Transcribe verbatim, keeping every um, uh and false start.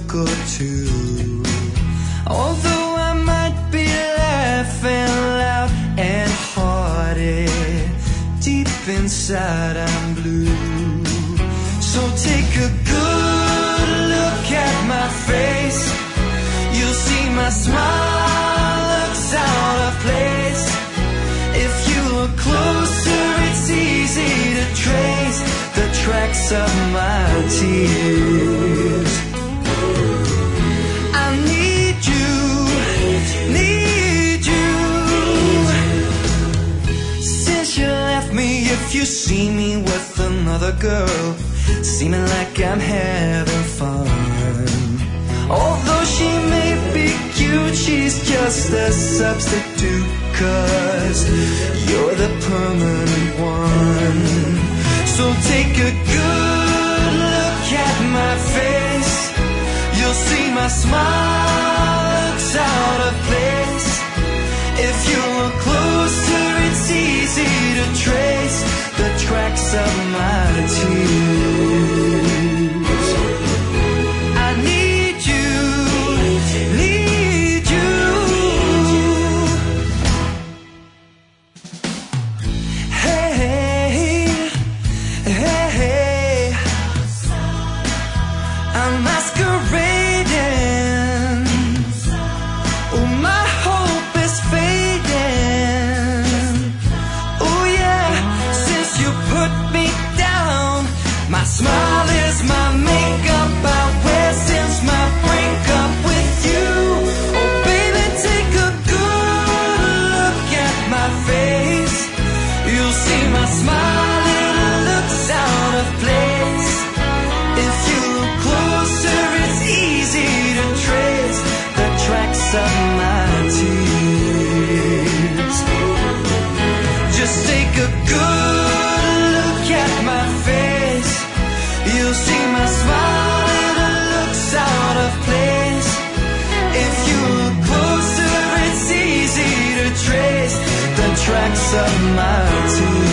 joke or two. Although I might be laughing loud and hearted, deep inside I'm blue. So take a good look at my face. You'll see my smile looks out of place. If you look closer, it's easy to trace the tracks of my tears. I need you, need you. Since you left me, if you see me with another girl, seeming like I'm having fun. Although she may be cute, she's just a substitute, 'cause you're the permanent one. So take a good look at my face. You'll see my smile looks out of place. If you look closer, it's easy to trace the tracks of my tears. I need you, need you. Hey, hey, hey, I'm masquerading. Oh, my hope is fading. Oh yeah, since you put me down, my smile is my makeup I wear since my breakup with you. Oh baby, take a good look at my face. You'll see my smile, it looks out of place. If you look closer, it's easy to trace the tracks of my tears. Just take a good look at my face. You'll see my smile, it looks out of place. If you look closer, it's easy to trace the tracks of my tears.